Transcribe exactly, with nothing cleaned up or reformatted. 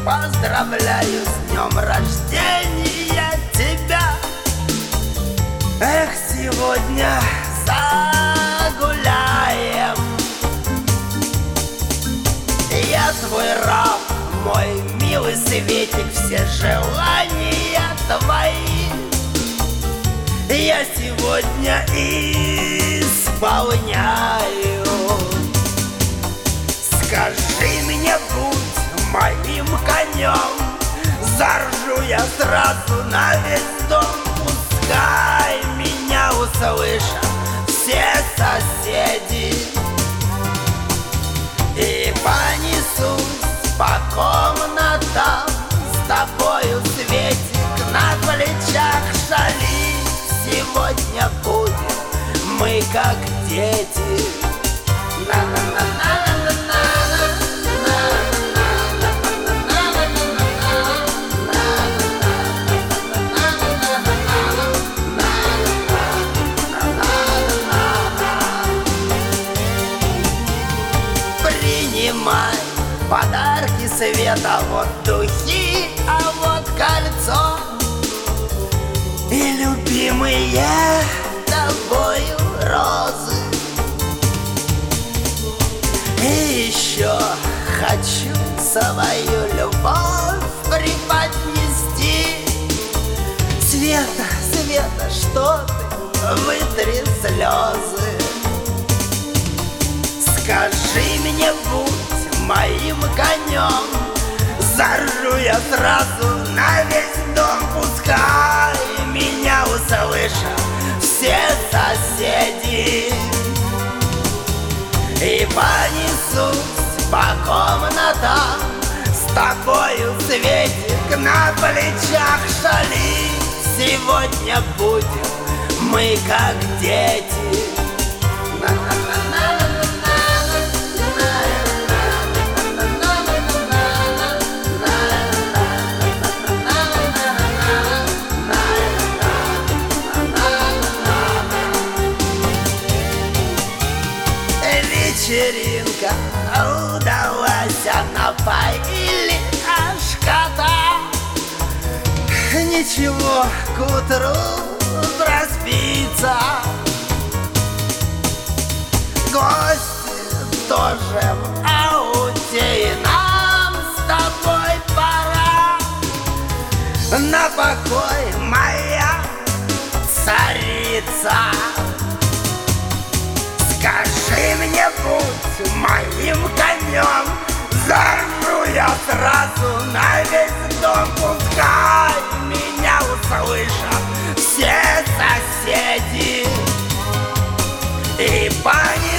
Поздравляю с днем рождения тебя. Эх, сегодня загуляем. Я твой раб, мой милый светик, все желания твои я сегодня исполняю. Скажи мне, будь моим конем, заржу я сразу на весь дом. Пускай меня услышат все соседи и понесусь по комнатам с тобою, Светик, на плечах шалить. Сегодня будем мы как дети. Принимай подарки Света, вот духи, а вот кольцо. И любимые тобою розы. И еще хочу свою любовь преподнести. Света, Света, что ты, вытри слезы. Скажи мне, будь моим конем, заржу я сразу на весь дом. Пускай меня услышат все соседи и понесусь по комнатам с тобою, Светик, на плечах шалить. Сегодня будем мы как дети. Вечеринка удалась, напоили аж кота. Ничего, к утру проспится. Гости тоже в ауте, и нам с тобой пора на покой, моя царица. Скажи мне, будь моим конем, заржу я сразу на весь дом. Пускай меня услышат все соседи и понесут